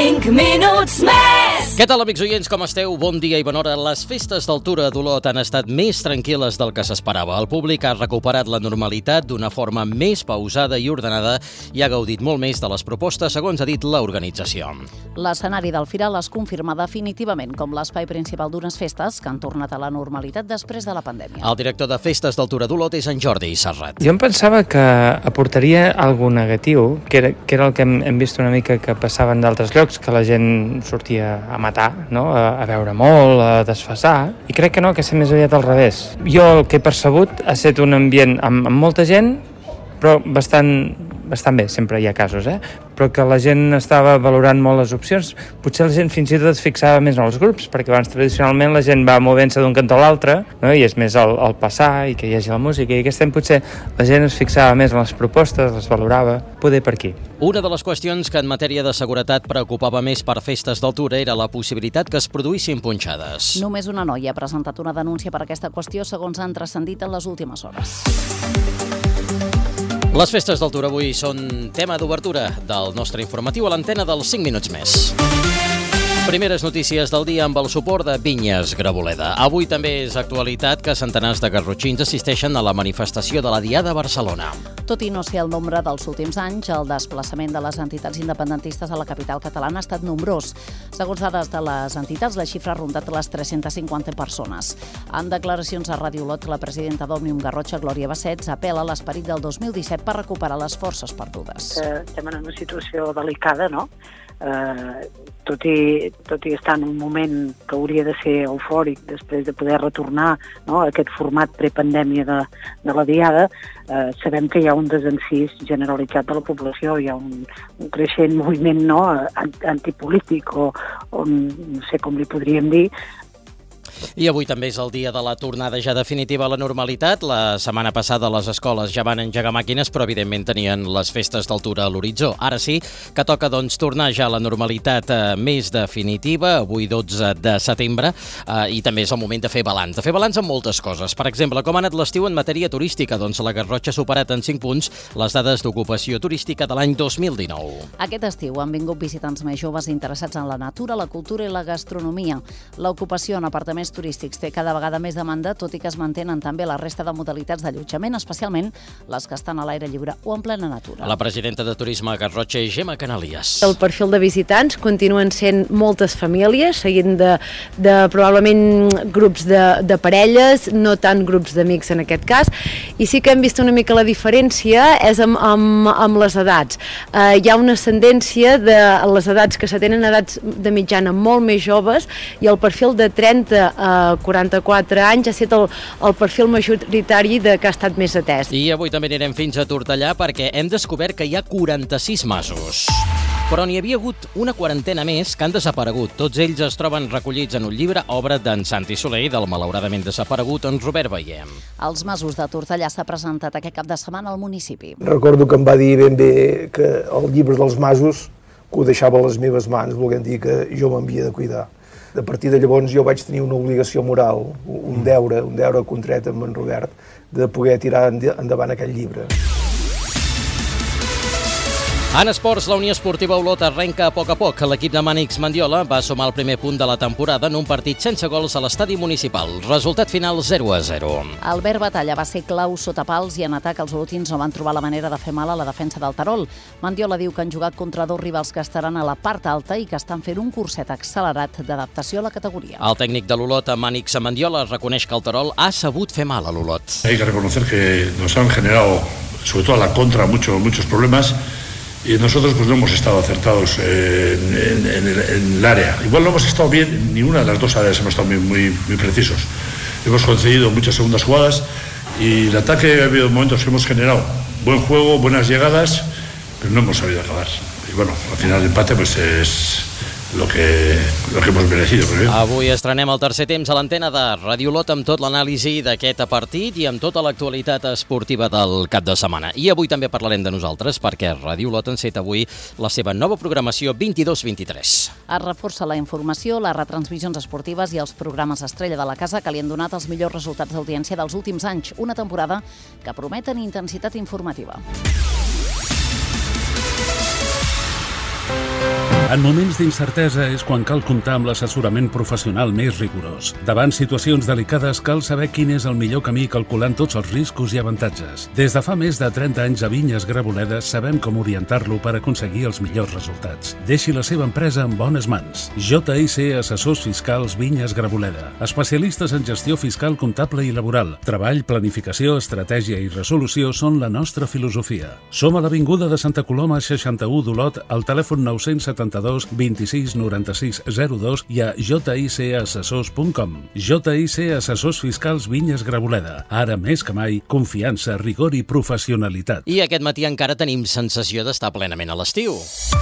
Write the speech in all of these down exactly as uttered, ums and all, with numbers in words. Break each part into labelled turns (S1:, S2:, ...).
S1: cinc minuts més.
S2: Què tal, amics oients, com esteu? Bon dia i bona hora. Les festes del Tura d'Olot han estat més tranquil·les del que s'esperava. El públic ha recuperat la normalitat d'una forma més pausada i ordenada i ha gaudit molt més de les propostes, segons ha dit l'organització.
S3: L'escenari del Firal es confirma definitivament com l'espai principal d'unes festes que han tornat a la normalitat després de la pandèmia.
S2: El director de festes del Tura d'Olot és en Jordi Serrat.
S4: Jo em pensava que aportaria algun negatiu, que era, que era el que hem, hem vist una mica que passava en d'altres llocs, que la gent sortia a matar, no? a, a beure molt, a desfasar, i crec que no, que és més aviat al revés. Jo el que he percebut ha estat un ambient amb, amb molta gent, però bastant, bastant bé, sempre hi ha casos, eh? però que la gent estava valorant molt les opcions. Potser la gent fins i tot es fixava més en els grups, perquè abans tradicionalment la gent va movent-se d'un cantó a l'altre, no? i és més el, el passar i que hi hagi la música, i aquest any potser la gent es fixava més en les propostes, les valorava, poder per aquí.
S2: Una de les qüestions que en matèria de seguretat preocupava més per festes del Tura era la possibilitat que es produïssin punxades.
S3: Només una noia ha presentat una denúncia per aquesta qüestió, segons han transcendit en les últimes hores.
S2: Les festes del Tura avui són tema d'obertura del nostre informatiu a l'antena dels cinc minuts més. Primeres notícies del dia amb el suport de Vinyes Graboleda. Avui també és actualitat que centenars de garrotxins assisteixen a la manifestació de la Diada a Barcelona.
S3: Tot i no ser el nombre dels últims anys, el desplaçament de les entitats independentistes a la capital catalana ha estat nombrós. Segons dades de les entitats, la xifra ha rondat les tres-centes cinquanta persones. En declaracions a Ràdio Olot, la presidenta d'Òmnium Garrotxa, Glòria Bassets, apel·la a l'esperit del dos mil disset per recuperar les forces perdudes.
S5: Estem en una situació delicada, no? Eh, tot i, tot i estar en un moment que hauria de ser eufòric després de poder retornar, no, a aquest format prepandèmia de, de la Diada, eh, sabem que hi ha un desencís generalitzat de la població, hi ha un, un creixent moviment, no, antipolític o, o no sé com li podríem dir.
S2: I avui també és el dia de la tornada ja definitiva a la normalitat. La setmana passada les escoles ja van engegar màquines, però evidentment tenien les festes del Tura a l'horitzó. Ara sí que toca doncs tornar ja a la normalitat eh, més definitiva, avui dotze de setembre, eh, i també és el moment de fer balanç. De fer balanç amb moltes coses. Per exemple, com ha anat l'estiu en matèria turística? Doncs la Garrotxa ha superat en cinc punts les dades d'ocupació turística de l'any dos mil dinou.
S3: Aquest estiu han vingut visitants més joves interessats en la natura, la cultura i la gastronomia. L'ocupació en apartaments turístics té cada vegada més demanda, tot i que es mantenen també la resta de modalitats d'allotjament, especialment les que estan a l'aire lliure o en plena natura.
S2: La presidenta de Turisme a Garrotxa és Gemma Canalies.
S6: El perfil de visitants continuen sent moltes famílies, seguint de, de probablement grups de, de parelles, no tant grups d'amics en aquest cas, i sí que hem vist una mica la diferència és amb, amb, amb les edats. Eh, hi ha una ascendència de les edats que se tenen edats de mitjana molt més joves, i el perfil de trenta a quaranta-quatre anys ha estat el, el perfil majoritari de que ha estat més atès.
S2: I avui també anirem fins a Tortellà perquè hem descobert que hi ha quaranta-sis masos. Però n'hi havia hagut una quarantena més que han desaparegut. Tots ells es troben recollits en un llibre, obra d'en Santi Soler i del malauradament desaparegut en Robert Veiem.
S3: Els masos de Tortellà s'ha presentat aquest cap de setmana al municipi.
S7: Recordo que em va dir ben bé que el llibre dels masos que ho deixava a les meves mans, volent dir que jo m'havia de cuidar. A partir de llavors jo vaig tenir una obligació moral, un deure, un deure contret amb en Robert, de poder tirar endavant aquest llibre.
S2: En esports, la Unió Esportiva Olot arrenca a poc a poc. L'equip de Mànix Mandiola va sumar el primer punt de la temporada en un partit sense gols a l'estadi municipal. Resultat final zero a zero.
S3: Albert Batalla va ser clau sota pals i en atac els olotins no van trobar la manera de fer mal a la defensa del Terol. Mandiola diu que han jugat contra dos rivals que estaran a la part alta i que estan fent un curset accelerat d'adaptació a la categoria.
S2: El tècnic de l'Olot, Mànix Mandiola, reconeix que el Terol ha sabut fer mal a l'Olot.
S8: Hay que reconocer que nos han generado, sobre todo a la contra, muchos, muchos problemas. Y nosotros pues no hemos estado acertados eh, en, en, en, en el área. Igual no hemos estado bien, ninguna de las dos áreas hemos estado muy, muy, muy precisos. Hemos concedido muchas segundas jugadas y el ataque ha habido momentos que hemos generado buen juego, buenas llegadas, pero no hemos sabido acabar. Y bueno, al final el empate pues es lo que, lo que hemos merecido. Però...
S2: Avui estrenem el tercer temps a l'antena de Ràdio Olot amb tot l'anàlisi d'aquest partit i amb tota l'actualitat esportiva del cap de setmana. I avui també parlarem de nosaltres perquè Ràdio Olot enceta avui la seva nova programació vint-i-dos vint-i-tres.
S3: Es reforça la informació, les retransmissions esportives i els programes estrella de la casa que li han donat els millors resultats d'audiència dels últims anys. Una temporada que promet en intensitat informativa.
S9: En moments d'incertesa és quan cal comptar amb l'assessorament professional més rigorós. Davant situacions delicades cal saber quin és el millor camí calculant tots els riscos i avantatges. Des de fa més de trenta anys a Vinyes Graboledes sabem com orientar-lo per aconseguir els millors resultats. Deixi la seva empresa en bones mans. J I C Assessors Fiscals Vinyes Graboleda. Especialistes en gestió fiscal, comptable i laboral. Treball, planificació, estratègia i resolució són la nostra filosofia. Som a l'Avinguda de Santa Coloma seixanta-u d'Olot, al telèfon nou setanta-dos vint-i-sis noranta-sis zero dos i a j i c assessors punt com. J I C Assessors Fiscals Vinyes Graboleda. Ara més que mai, confiança, rigor i professionalitat.
S2: I aquest matí encara tenim sensació d'estar plenament a l'estiu.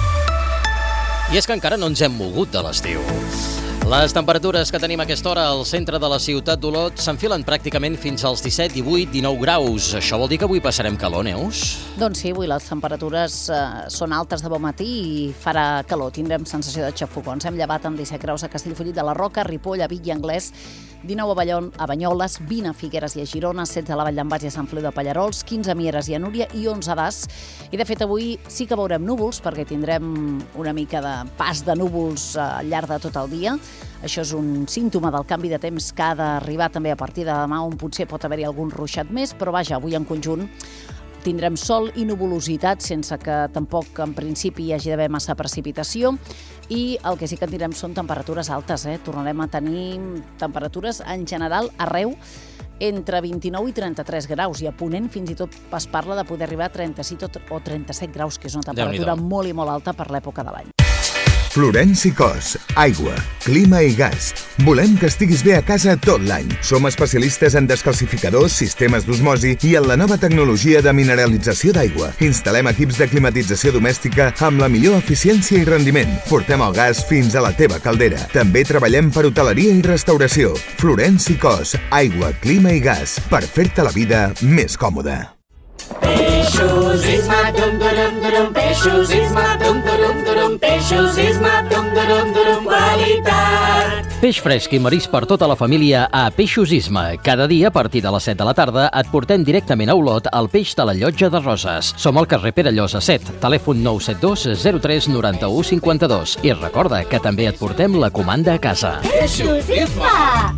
S2: I és que encara no ens hem mogut de l'estiu. Les temperatures que tenim a aquesta hora al centre de la ciutat d'Olot s'enfilen pràcticament fins als disset, divuit, dinou graus. Això vol dir que avui passarem calor, Neus?
S3: Doncs sí, avui les temperatures eh, són altes de bon matí i farà calor. Tindrem sensació de xafogons. Hem llevat amb disset graus a Castellfollit de la Roca, Ripoll, a Vic i Anglès, dinou a, Ballon, a Banyoles, vint a Figueres i a Girona, setze a la Vall d'en Bas i a Sant Feliu de Pallerols, quinze a Mieres i a Núria i onze a Das. I de fet avui sí que veurem núvols perquè tindrem una mica de pas de núvols al llarg de tot el dia. Això és un símptoma del canvi de temps que ha d'arribar també a partir de demà, on potser pot haver-hi algun ruixat més, però vaja, avui en conjunt tindrem sol i nuvolositat sense que tampoc en principi hi hagi d'haver massa precipitació i el que sí que tindrem són temperatures altes, eh? Tornarem a tenir temperatures en general arreu entre vint-i-nou i trenta-tres graus i a Ponent fins i tot es parla de poder arribar a trenta-sis o trenta-set graus, que és una temperatura molt i molt alta per l'època de l'any.
S10: Florenci Cos, aigua, clima i gas. Volem que estiguis bé a casa tot l'any. Som especialistes en descalcificadors, sistemes d'osmosi i en la nova tecnologia de mineralització d'aigua. Instal·lem equips de climatització domèstica amb la millor eficiència i rendiment. Portem el gas fins a la teva caldera. També treballem per hoteleria i restauració. Florenci Cos, aigua, clima i gas. Per fer-te la vida més còmoda.
S1: Peixos Isma, dum durum durum, Peixos Isma, dum durum durum, Peixos Isma, dum durum durum, qualitat.
S2: Peix fresc i marís per tota la família a Peixos Isma. Cada dia, a partir de les set de la tarda, et portem directament a Olot el peix de la Llotja de Roses. Som al carrer Perellosa set, telèfon nou set dos zero tres noranta-u cinquanta-dos. I recorda que també et portem la comanda a casa.
S1: Peixos Isma!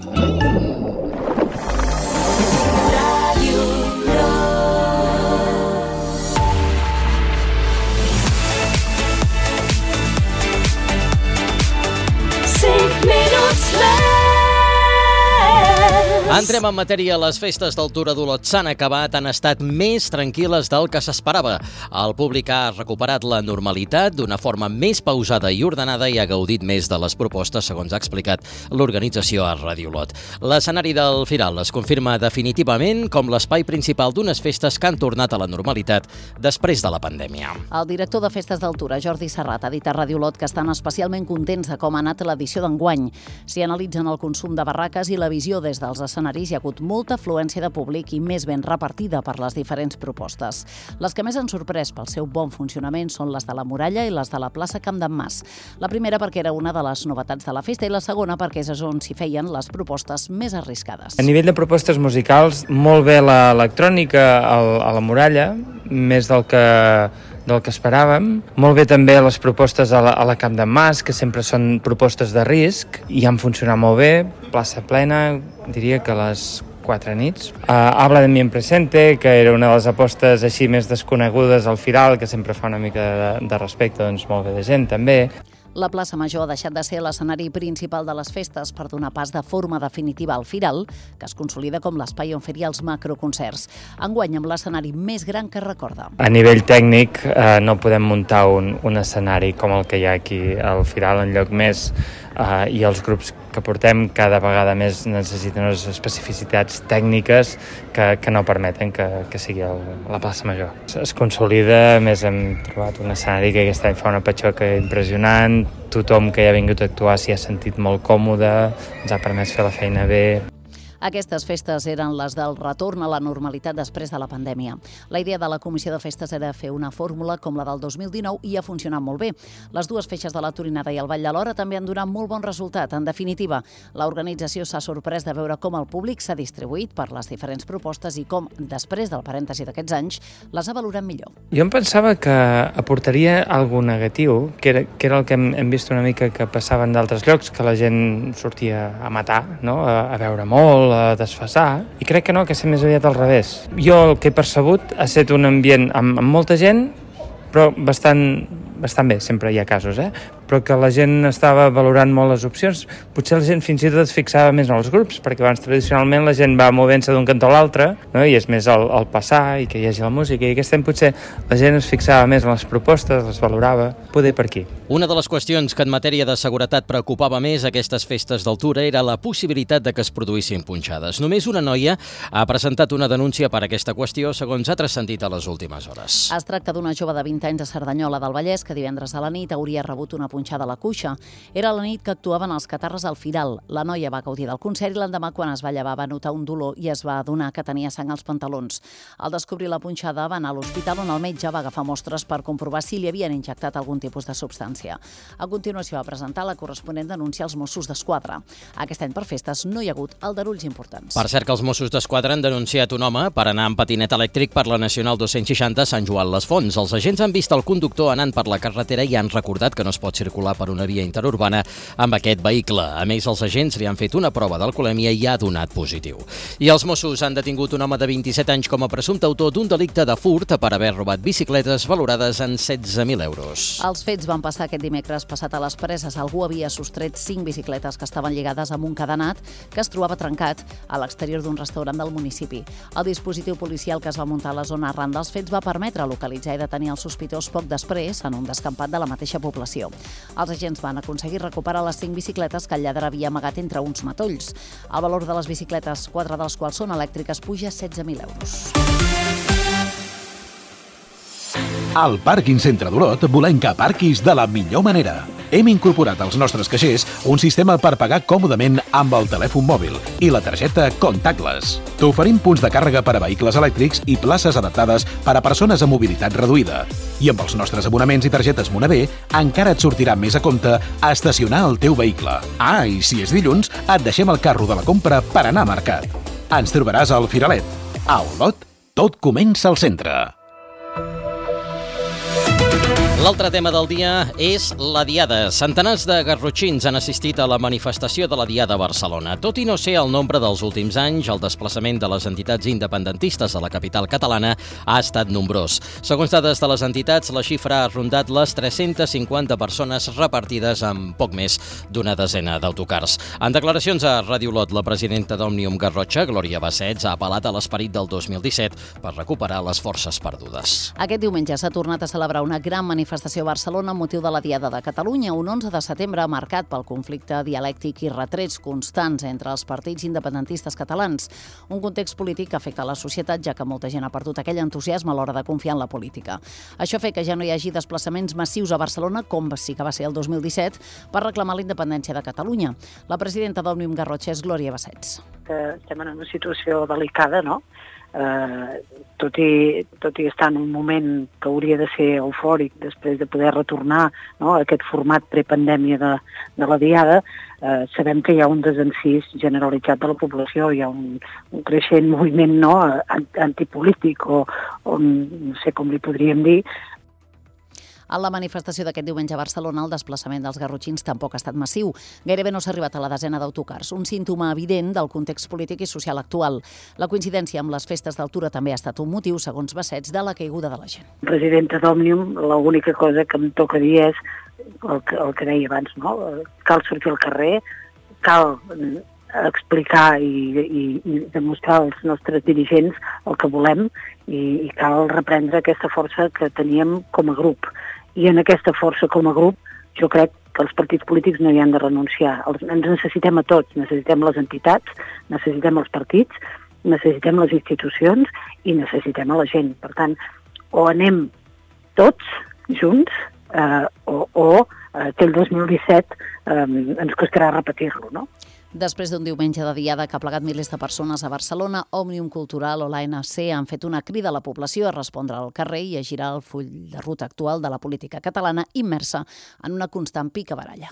S2: Entrem en matèria. Les festes d'Altura d'Olot s'han acabat, han estat més tranquil·les del que s'esperava. El públic ha recuperat la normalitat d'una forma més pausada i ordenada i ha gaudit més de les propostes, segons ha explicat l'organització a Ràdio Olot. L'escenari del Firal es confirma definitivament com l'espai principal d'unes festes que han tornat a la normalitat després de la pandèmia.
S3: El director de Festes d'Altura, Jordi Serrat, ha dit a Ràdio Olot que estan especialment contents de com ha anat l'edició d'enguany. S'hi analitzen el consum de barraques i la visió des dels escenaris. Hi ha hagut molta afluència de públic i més ben repartida per les diferents propostes. Les que més han sorprès pel seu bon funcionament són les de la Muralla i les de la plaça Camp d'en Mas. La primera perquè era una de les novetats de la festa i la segona perquè és on s'hi feien les propostes més arriscades.
S4: A nivell de propostes musicals, molt bé l'electrònica a la Muralla, més del que del que esperàvem. Molt bé també les propostes a la, a la Camp d'en Mas, que sempre són propostes de risc i han funcionat molt bé. Plaça plena, diria que les quatre nits. Uh, Habla de mi en presente, que era una de les apostes així més desconegudes al Firal, que sempre fa una mica de, de respecte, doncs molt bé de gent també.
S3: La plaça Major ha deixat de ser l'escenari principal de les festes per donar pas de forma definitiva al Firal, que es consolida com l'espai on feria els macroconcerts. Enguany amb l'escenari més gran que recorda.
S4: A nivell tècnic eh, no podem muntar un, un escenari com el que hi ha aquí al Firal, en lloc més, eh, i els grups que portem cada vegada més necessiten unes especificitats tècniques que, que no permeten que, que sigui el, la plaça Major. Es consolida, més hem trobat un escenari que aquest any fa una patxoca impressionant, tothom que hi ha vingut a actuar s'hi ha sentit molt còmode, ens ha permès fer la feina bé.
S3: Aquestes festes eren les del retorn a la normalitat després de la pandèmia. La idea de la Comissió de Festes era fer una fórmula com la del dos mil dinou i ha funcionat molt bé. Les dues feixes de la Torinada i el Ball de l'Hora també han donat molt bon resultat. En definitiva, l'organització s'ha sorprès de veure com el públic s'ha distribuït per les diferents propostes i com, després del parèntesi d'aquests anys, les ha valorat millor.
S4: Jo em pensava que aportaria algun negatiu, que era, que era el que hem, hem vist una mica que passava en d'altres llocs, que la gent sortia a matar, no? a, a beure molt, a desfasar, i crec que no, que és més aviat al revés. Jo el que he percebut ha estat un ambient amb, amb molta gent, però bastant, bastant bé, sempre hi ha casos, eh? però que la gent estava valorant molt les opcions. Potser la gent fins i tot es fixava més en els grups, perquè abans tradicionalment la gent va movent-se d'un cantó a l'altre, no? i és més el, el passar i que hi hagi la música, i aquest any potser la gent es fixava més en les propostes, les valorava, poder per aquí.
S2: Una de les qüestions que en matèria de seguretat preocupava més aquestes festes d'altura era la possibilitat de que es produïssin punxades. Només una noia ha presentat una denúncia per aquesta qüestió, segons ha transcendit a les últimes hores.
S3: Es tracta d'una jove de vint anys de Cerdanyola del Vallès que divendres a la nit hauria rebut una punxada a la cuixa. Era la nit que actuaven els Catarres al Firal. La noia va gaudir del concert i l'endemà, quan es va llevar, va notar un dolor i es va adonar que tenia sang als pantalons. Al descobrir la punxada, va anar a l'hospital on el metge va agafar mostres per comprovar si li havien injectat algun tipus de substància. A continuació va presentar la corresponent denúncia als Mossos d'Esquadra. Aquest any per festes no hi ha hagut aldarulls importants.
S2: Per cert que els Mossos d'Esquadra han denunciat un home per anar amb patinet elèctric per la Nacional dos-cents seixanta a Sant Joan les Fonts. Els agents han vist el conductor anant per la carretera i han recordat que no es pot circular per una via interurbana amb aquest vehicle. A més, els agents li han fet una prova d'alcoholèmia i ha donat positiu. I els Mossos han detingut un home de vint-i-set anys com a presumpte autor d'un delicte de furt per haver robat bicicletes valorades en setze mil euros.
S3: Els fets van passar aquest dimecres passat a les Preses. Algú havia sostret cinc bicicletes que estaven lligades amb un cadenat que es trobava trencat a l'exterior d'un restaurant del municipi. El dispositiu policial que es va muntar a la zona arran dels fets va permetre localitzar i detenir el sospitós poc després en un descampat de la mateixa població. Els agents van aconseguir recuperar les cinc bicicletes que el lladre havia amagat entre uns matolls. El valor de les bicicletes, quatre de les quals són elèctriques, puja setze mil euros.
S11: Al Pàrquing Centre d'Olot volem que aparquis de la millor manera. Hem incorporat als nostres caixers un sistema per pagar còmodament amb el telèfon mòbil i la targeta contactless. T'oferim punts de càrrega per a vehicles elèctrics i places adaptades per a persones amb mobilitat reduïda. I amb els nostres abonaments i targetes Moneder encara et sortirà més a compte a estacionar el teu vehicle. Ah, i si és dilluns, et deixem el carro de la compra per anar a mercat. Ens trobaràs al Firalet. A Olot, tot comença al centre.
S2: L'altre tema del dia és la Diada. Centenars de garrotxins han assistit a la manifestació de la Diada a Barcelona. Tot i no ser el nombre dels últims anys, el desplaçament de les entitats independentistes a la capital catalana ha estat nombrós. Segons dades de les entitats, la xifra ha rondat les tres-centes cinquanta persones repartides en poc més d'una desena d'autocars. En declaracions a Ràdio Olot, la presidenta d'Òmnium Garrotxa, Glòria Bassets, ha apel·lat a l'esperit del dos mil disset per recuperar les forces perdudes.
S3: Aquest diumenge s'ha tornat a celebrar una gran manifestació manifestació a Barcelona amb motiu de la Diada de Catalunya, un onze de setembre marcat pel conflicte dialèctic i retrets constants entre els partits independentistes catalans. Un context polític que afecta la societat, ja que molta gent ha perdut aquell entusiasme a l'hora de confiar en la política. Això fa que ja no hi hagi desplaçaments massius a Barcelona, com sí que va ser el dos mil disset, per reclamar la independència de Catalunya. La presidenta d'Òmnium Garrotxa és Glòria Bassets.
S5: Estem en una situació delicada, no? Eh, tot, i, tot i estar en un moment que hauria de ser eufòric després de poder retornar, no, a aquest format prepandèmia de, de la Diada, eh, sabem que hi ha un desencís generalitzat de la població, hi ha un, un creixent moviment, no, antipolític o, o no sé com li podríem dir.
S3: A la manifestació d'aquest diumenge a Barcelona, el desplaçament dels garrotxins tampoc ha estat massiu. Gairebé no s'ha arribat a la desena d'autocars, un símptoma evident del context polític i social actual. La coincidència amb les festes d'altura també ha estat un motiu, segons Bassets, de la caiguda de la gent.
S5: Presidenta d'Òmnium, l'única cosa que em toca dir és el que, el que deia abans, no? Cal sortir al carrer, cal explicar i, i, i demostrar als nostres dirigents el que volem i, i cal reprendre aquesta força que teníem com a grup. I en aquesta força com a grup jo crec que els partits polítics no hi han de renunciar. Els, ens necessitem a tots, necessitem les entitats, necessitem els partits, necessitem les institucions i necessitem a la gent. Per tant, o anem tots junts eh, o, o eh, que el dos mil disset eh, ens costarà repetir-lo, no?
S3: Després d'un diumenge de diada que ha plegat milers de persones a Barcelona, Òmnium Cultural o l'A N C han fet una crida a la població a respondre al carrer i a girar el full de ruta actual de la política catalana immersa en una constant picabaralla.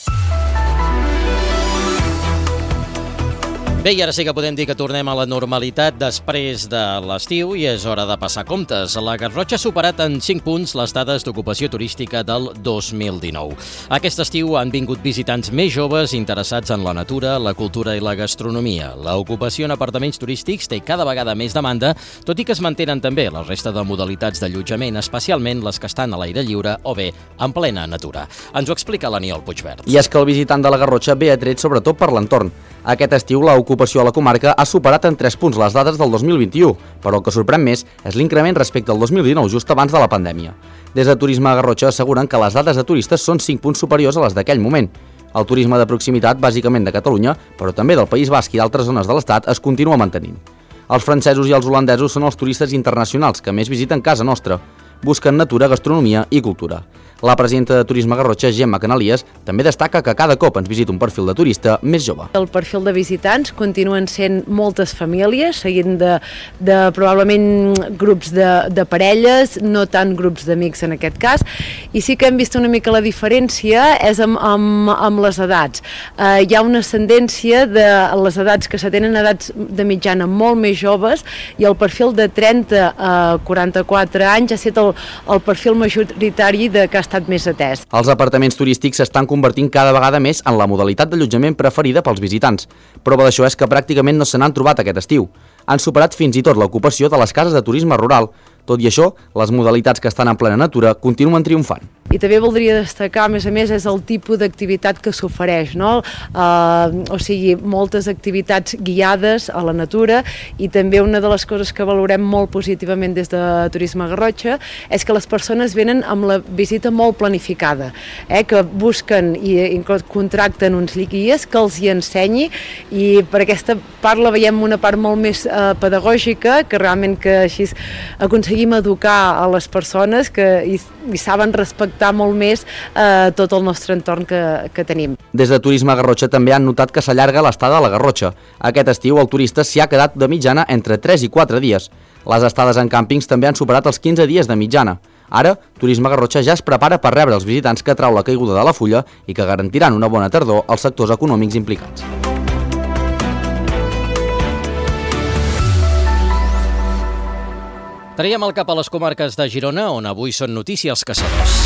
S2: Bé, i ara sí que podem dir que tornem a la normalitat després de l'estiu i és hora de passar comptes. La Garrotxa ha superat en cinc punts les dades d'ocupació turística del dos mil dinou. Aquest estiu han vingut visitants més joves interessats en la natura, la cultura i la gastronomia. L'ocupació en apartaments turístics té cada vegada més demanda, tot i que es mantenen també la resta de modalitats d'allotjament, especialment les que estan a l'aire lliure o bé en plena natura. Ens ho explica l'Aniol Puigverd.
S12: I és que el visitant de la Garrotxa ve atret sobretot per l'entorn. Aquest estiu l'ocupació a la comarca ha superat en tres punts les dades del dos mil vint-i-u, però el que sorprèn més és l'increment respecte al dos mil dinou, just abans de la pandèmia. Des de Turisme a Garrotxa asseguren que les dades de turistes són cinc punts superiors a les d'aquell moment. El turisme de proximitat, bàsicament de Catalunya, però també del País Basc i d'altres zones de l'Estat, es continua mantenint. Els francesos i els holandesos són els turistes internacionals que més visiten casa nostra. Busquen natura, gastronomia i cultura. La presidenta de Turisme Garrotxa, Gemma Canalies, també destaca que cada cop ens visita un perfil de turista més jove.
S6: El perfil de visitants continuen sent moltes famílies, seguint de, de probablement grups de, de parelles, no tant grups d'amics en aquest cas, i sí que hem vist una mica la diferència és amb, amb, amb les edats. Eh, hi ha una ascendència de les edats que se tenen edats de mitjana molt més joves i el perfil de trenta a quaranta-quatre anys ha estat el, el perfil majoritari de que ha estat més atès.
S12: Els apartaments turístics s'estan convertint cada vegada més en la modalitat d'allotjament preferida pels visitants. Prova d'això és que pràcticament no se n'han trobat aquest estiu. Han superat fins i tot l'ocupació de les cases de turisme rural. Tot i això, les modalitats que estan en plena natura continuen triomfant.
S6: I també voldria destacar, a més a més, és el tipus d'activitat que s'ofereix, no? Uh, o sigui, moltes activitats guiades a la natura i també una de les coses que valorem molt positivament des de Turisme Garrotxa és que les persones venen amb la visita molt planificada, eh? Que busquen i, i contracten uns guies que els hi ensenyi i per aquesta part la veiem una part molt més uh, pedagògica, que realment que així aconseguim educar a les persones que hi, hi saben respectar molt més eh, tot el nostre entorn que, que tenim.
S12: Des de Turisme Garrotxa també han notat que s'allarga l'estada a la Garrotxa. Aquest estiu el turista s'hi ha quedat de mitjana entre tres i quatre dies. Les estades en càmpings també han superat els quinze dies de mitjana. Ara, Turisme Garrotxa ja es prepara per rebre els visitants que trau la caiguda de la fulla i que garantiran una bona tardor als sectors econòmics implicats.
S2: Traiem el cap a les comarques de Girona, on avui són notícia els caçadors.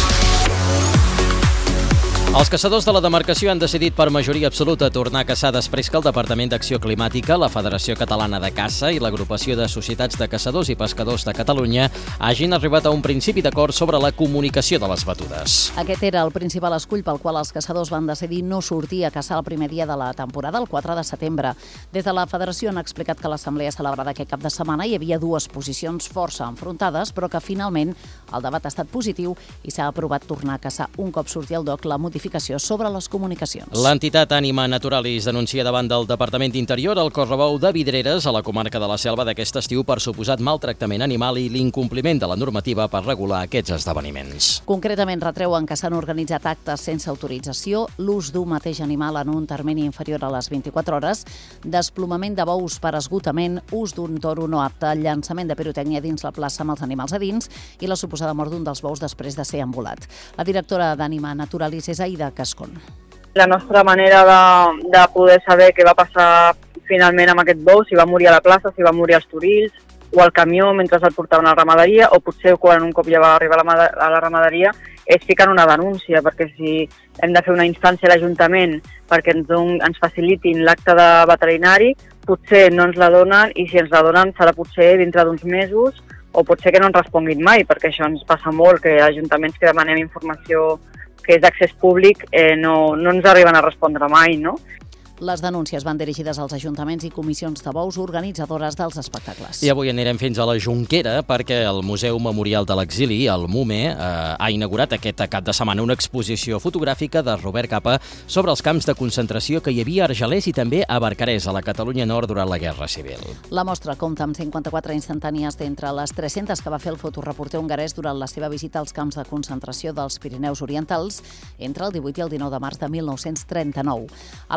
S2: Els caçadors de la demarcació han decidit per majoria absoluta tornar a caçar després que el Departament d'Acció Climàtica, la Federació Catalana de Caça i l'Agrupació de Societats de Caçadors i Pescadors de Catalunya hagin arribat a un principi d'acord sobre la comunicació de les batudes.
S3: Aquest era el principal escull pel qual els caçadors van decidir no sortir a caçar el primer dia de la temporada, el quatre de setembre. Des de la Federació han explicat que l'assemblea celebrada aquest cap de setmana hi havia dues posicions força enfrontades, però que finalment el debat ha estat positiu i s'ha aprovat tornar a caçar un cop surti al D O C la modificació sobre les comunicacions.
S2: L'entitat Ànima Naturalis denuncia davant del Departament d'Interior el correbou de Vidreres a la comarca de la Selva d'aquest estiu per suposat maltractament animal i l'incompliment de la normativa per regular aquests esdeveniments.
S3: Concretament retreuen que s'han organitzat actes sense autorització, l'ús d'un mateix animal en un termini inferior a les vint-i-quatre hores, desplomament de bous per esgotament, ús d'un toro no apte, llançament de pirotècnia dins la plaça amb els animals a dins i la suposada mort d'un dels bous després de ser envolat. La directora d'Ànima Naturalis és Aida Cascón.
S13: La nostra manera de, de poder saber què va passar finalment amb aquest bou, si va morir a la plaça, si va morir als Torils o al camió mentre el portaven a la ramaderia, o potser quan un cop ja va arribar a la, a la ramaderia, és ficar una denúncia, perquè si hem de fer una instància a l'Ajuntament perquè ens, don, ens facilitin l'acte de veterinari, potser no ens la donen i si ens la donen serà potser dintre d'uns mesos o potser que no ens responguin mai, perquè això ens passa molt, que ajuntaments que demanem informació que és d'accés públic eh, no, no ens arriben a respondre mai, no?
S3: Les denúncies van dirigides als ajuntaments i comissions de bous organitzadores dels espectacles.
S2: I avui anirem fins a la Jonquera perquè el Museu Memorial de l'Exili, el MUME, eh, ha inaugurat aquest cap de setmana una exposició fotogràfica de Robert Capa sobre els camps de concentració que hi havia a Argelers i també a Barcarès, a la Catalunya Nord, durant la Guerra Civil.
S3: La mostra compta amb cinquanta-quatre instantànies d'entre les tres-centes que va fer el fotoreporter hongarès durant la seva visita als camps de concentració dels Pirineus Orientals entre el divuit i el dinou de març de mil nou-cents trenta-nou. A la inauguració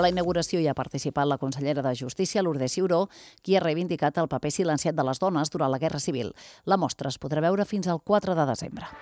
S3: l'exposició hi ha participat la consellera de Justícia, Lourdes Ciuró, qui ha reivindicat el paper silenciat de les dones durant la Guerra Civil. La mostra es podrà veure fins al quatre de desembre.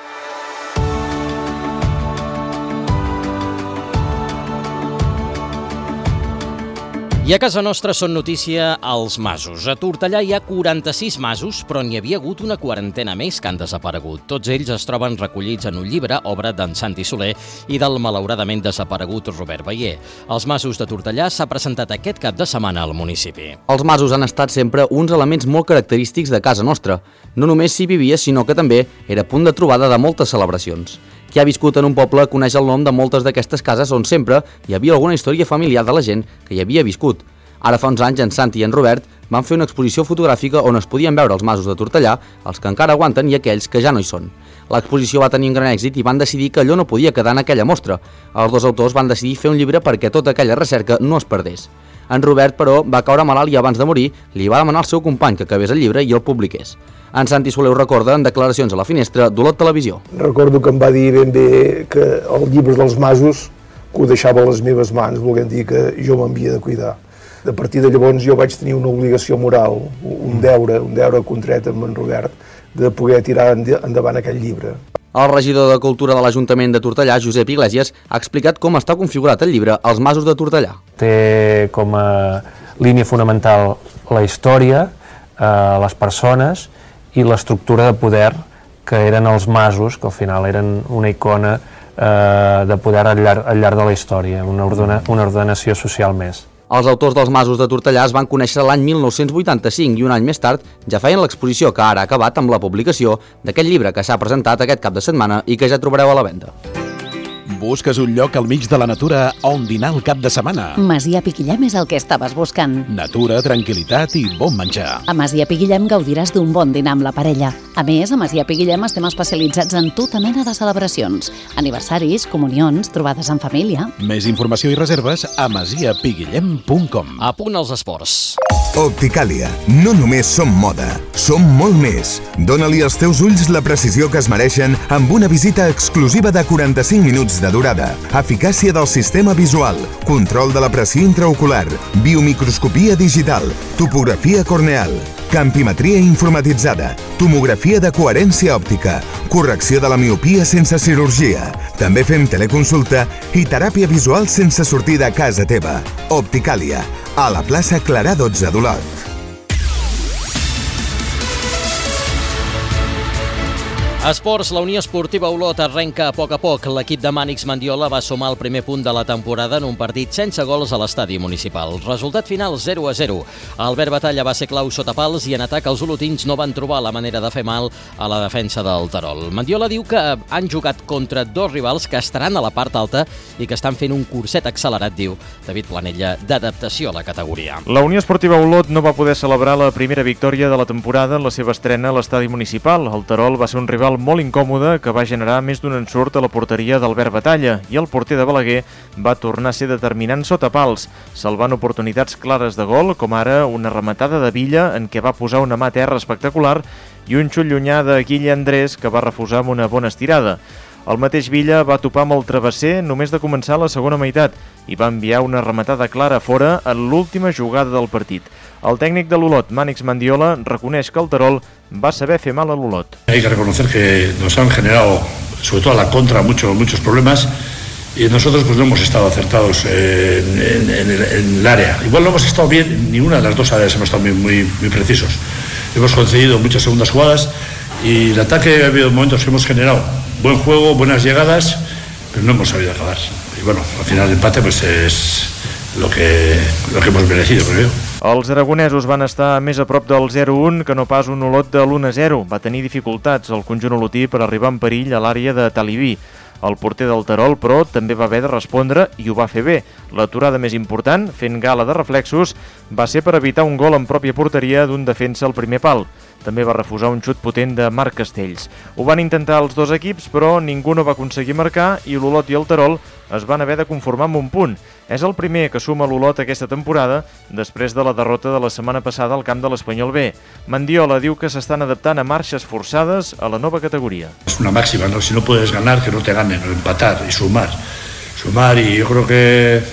S2: I a casa nostra són notícia els masos. A Tortellà hi ha quaranta-sis masos, però n'hi havia hagut una quarantena més que han desaparegut. Tots ells es troben recollits en un llibre, obra d'en Santi Soler i del malauradament desaparegut Robert Vallé. Els masos de Tortellà s'ha presentat aquest cap de setmana al municipi.
S12: Els masos han estat sempre uns elements molt característics de casa nostra. No només s'hi vivia, sinó que també era punt de trobada de moltes celebracions. Qui ha viscut en un poble coneix el nom de moltes d'aquestes cases on sempre hi havia alguna història familiar de la gent que hi havia viscut. Ara fa uns anys en Santi i en Robert van fer una exposició fotogràfica on es podien veure els masos de Tortellà, els que encara aguanten i aquells que ja no hi són. L'exposició va tenir un gran èxit i van decidir que allò no podia quedar en aquella mostra. Els dos autors van decidir fer un llibre perquè tota aquella recerca no es perdés. En Robert, però, va caure malalt i abans de morir li va demanar al seu company que acabés el llibre i el publiqués. En Santi Soler ho recorda en declaracions a la finestra d'Olot Televisió.
S7: Recordo que em va dir ben bé que el llibre dels masos que ho deixava a les meves mans, volent dir que jo m'havia de cuidar. A partir de llavors jo vaig tenir una obligació moral, un deure, un deure contret amb en Robert, de poder tirar endavant aquest llibre.
S12: El regidor de Cultura de l'Ajuntament de Tortellà, Josep Iglesias, ha explicat com està configurat el llibre Els masos de Tortellà.
S14: Té com a línia fonamental la història, eh, les persones i l'estructura de poder que eren els masos, que al final eren una icona eh, de poder al llarg, al llarg de la història, una, ordena, una ordenació social més.
S12: Els autors dels masos de Tortellà es van conèixer l'any mil nou-cents vuitanta-cinc i un any més tard ja feien l'exposició que ara ha acabat amb la publicació d'aquest llibre que s'ha presentat aquest cap de setmana i que ja trobareu a la venda.
S11: Busques un lloc al mig de la natura on dinar el cap de setmana?
S3: Masia Piquillem és el que estaves buscant.
S11: Natura, tranquil·litat i bon menjar.
S3: A Masia Piquillem gaudiràs d'un bon dinar amb la parella. A més, a Masia Piquillem estem especialitzats en tota mena de celebracions, aniversaris, comunions, trobades en família.
S11: Més informació i reserves a masia piguillem punt com.
S2: A punt als esports.
S10: Opticàlia. No només som moda, som molt més. Dóna-li als teus ulls la precisió que es mereixen amb una visita exclusiva de quaranta-cinc minuts de durada, eficàcia del sistema visual, control de la pressió intraocular, biomicroscopia digital, topografia corneal, campimetria informatitzada, tomografia de coherència òptica, correcció de la miopia sense cirurgia. També fem teleconsulta i teràpia visual sense sortir de casa teva. Opticàlia, a la plaça Clarà dotze d'Olot.
S2: Esports, la Unió Esportiva Olot arrenca a poc a poc. L'equip de Mànix Mendiola va sumar el primer punt de la temporada en un partit sense gols a l'estadi municipal. Resultat final zero a zero. Albert Batalla va ser clau sota pals i en atac els olotins no van trobar la manera de fer mal a la defensa del Terol. Mendiola diu que han jugat contra dos rivals que estaran a la part alta i que estan fent un curset accelerat, diu David Planella, d'adaptació a la categoria.
S15: La Unió Esportiva Olot no va poder celebrar la primera victòria de la temporada en la seva estrena a l'estadi municipal. El Terol va ser un rival molt incòmode que va generar més d'un ensurt a la porteria d'Albert Batalla i el porter de Balaguer va tornar a ser determinant sota pals, salvant oportunitats clares de gol, com ara una rematada de Villa en què va posar una mà a terra espectacular i un xut llunyà de Guille Andrés que va refusar amb una bona estirada. El mateix Villa va topar amb el travesser només de començar la segona meitat i va enviar una rematada clara fora en l'última jugada del partit. El tècnic de l'Olot, Mànix Mendiola, reconeix que el Terol va saber fer mal a l'Olot.
S8: Hay que reconocer que nos han generado, sobre todo a la contra, muchos, muchos problemas y nosotros pues no hemos estado acertados en, en, en, el, en el área. Igual no hemos estado bien, ninguna de las dos áreas hemos estado muy, muy, muy precisos. Hemos concedido muchas segundas jugadas y el ataque ha habido momentos que hemos generado buen juego, buenas llegadas, pero no hemos sabido acabar. Y bueno, al final el empate pues es lo que, lo que hemos merecido, creo yo.
S15: Els aragonesos van estar més a prop del zero a un que no pas un Olot de l'u a zero. Va tenir dificultats el conjunt olotí per arribar en perill a l'àrea de Talibí. El porter del Terol, però, també va haver de respondre i ho va fer bé. L'aturada més important, fent gala de reflexos, va ser per evitar un gol en pròpia porteria d'un defensa al primer pal. També va refusar un xut potent de Marc Castells. Ho van intentar els dos equips, però ningú no va aconseguir marcar i l'Olot i el Terol es van haver de conformar amb un punt. És el primer que suma l'Olot aquesta temporada després de la derrota de la setmana passada al camp de l'Espanyol B. Mendiola diu que s'estan adaptant a marxes forçades a la nova categoria.
S8: Es una máxima, ¿no? Si no puedes ganar, que no te ganen, o empatar y sumar. Sumar y yo creo que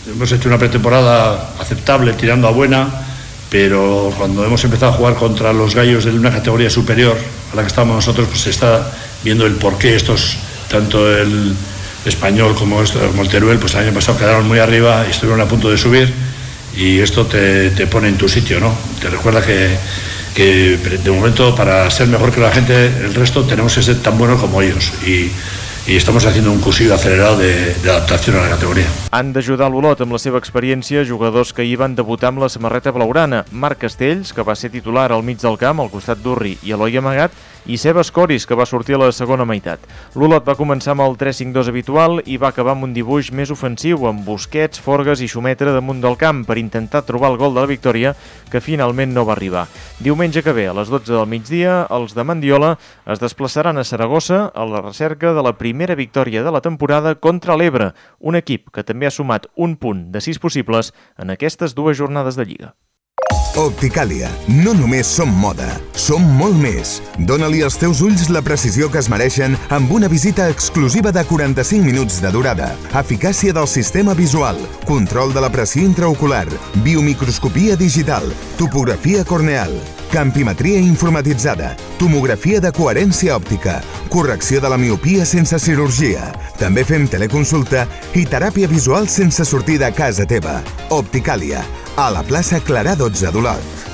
S8: hemos hecho una pretemporada aceptable, tirando a buena, pero cuando hemos empezado a jugar contra los gallos de una categoría superior a la que estábamos nosotros, pues se está viendo el porqué estos, tanto el Español como, esto, como el Teruel, pues el año pasado quedaron muy arriba y estuvieron a punto de subir, y esto te, te pone en tu sitio, ¿no? Te recuerda que, que de momento, para ser mejor que la gente, el resto tenemos que ser tan buenos como ellos, y i estem haciendo un cursillo acelerado de, de adaptación a la categoria.
S15: Han d'ajudar l'Olot amb la seva experiència jugadors que hi van debutar amb la samarreta blaugrana. Marc Castells, que va ser titular al mig del camp, al costat d'Urri i Eloi Amagat, i Seba Escoris, que va sortir a la segona meitat. L'Olot va començar amb el tres cinc dos habitual i va acabar amb un dibuix més ofensiu, amb Busquets, Forgas i Xumetra damunt del camp per intentar trobar el gol de la victòria, que finalment no va arribar. Diumenge que ve, a les dotze del migdia, els de Mandiola es desplaçaran a Saragossa a la recerca de la primera victòria de la temporada contra l'Ebre, un equip que també ha sumat un punt de sis possibles en aquestes dues jornades de Lliga.
S10: Opticàlia. No només som moda, som molt més. Dóna-li als teus ulls la precisió que es mereixen amb una visita exclusiva de quaranta-cinc minuts de durada. Eficàcia del sistema visual, control de la pressió intraocular, biomicroscopia digital, topografia corneal, campimetria informatitzada, tomografia de coherència òptica, correcció de la miopia sense cirurgia. També fem teleconsulta i teràpia visual sense sortir de casa teva. Opticàlia, a la plaça Clarà dotze d'Olot.